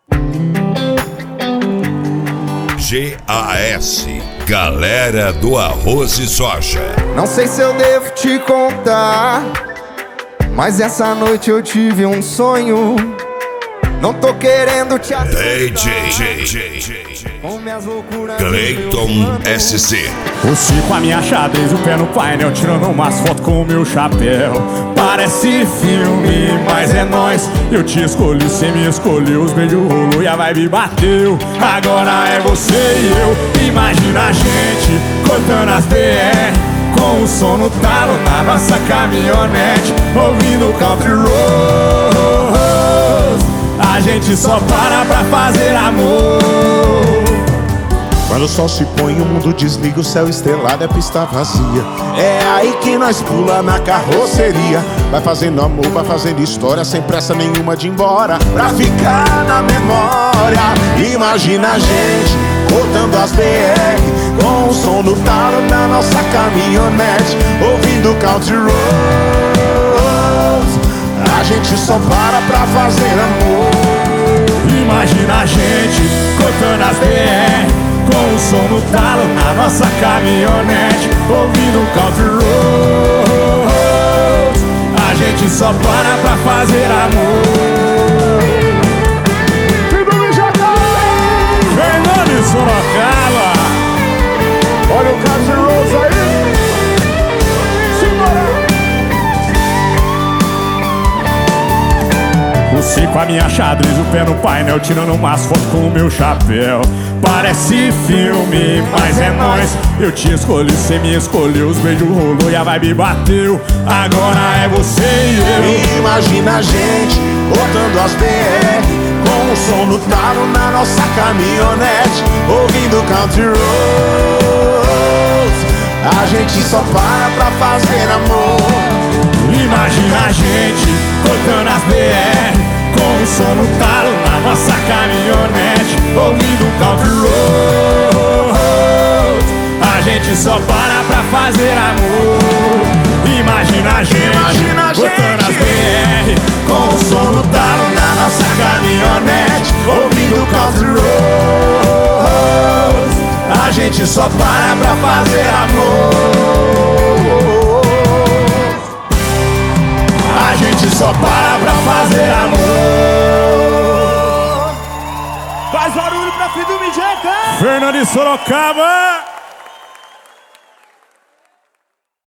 GAS, Galera do Arroz e Soja. Não sei se eu devo te contar, mas essa noite eu tive um sonho. Não tô querendo te assustar. Com minhas loucuras, Cleiton SC. O Chico, a minha xadrez, o pé no painel, tirando umas fotos com o meu chapéu. Parece filme, mas é nóis. Eu te escolhi, cê me escolheu. Os beijos rolou e a vibe bateu. Agora é você e eu. Imagina a gente cortando as BR, com o som no talo na nossa caminhonete, ouvindo country roads. A gente só pra fazer amor. Quando o sol se põe, o mundo desliga, o céu estrelado é pista vazia. É aí que nós pula na carroceria. Vai fazendo amor, vai fazendo história, sem pressa nenhuma de ir embora, pra ficar na memória. Imagina a gente cortando as BR, com o som do talo na nossa caminhonete, ouvindo country roads. A gente só pra fazer amor. Imagina a gente cortando as BR, com o som no talo na nossa caminhonete, ouvindo country roads. A gente só pra fazer amor. Fernando de Sorocaba, Olha o country roads aí. Simbora. O Chico, a minha xadrez, o pé no painel, tirando umas fotos com o meu chapéu. Parece filme, mas é nóis. Eu te escolhi, cê me escolheu. Os beijos rolou e a vibe bateu. Agora é você e eu. Imagina a gente botando as BR, com o som no talo na nossa caminhonete, ouvindo country roads. A gente só pra fazer amor. Imagina a gente cortando as BR, com o som no talo na nossa caminhonete, ouvindo country roads. A gente só pra fazer amor. Imagina a gente cortando as BR, com o som no talo na nossa caminhonete, ouvindo country roads. A gente só pra fazer amor. A gente só pra fazer amor. Faz barulho pra filho do Mijeca. Fernando de Sorocaba.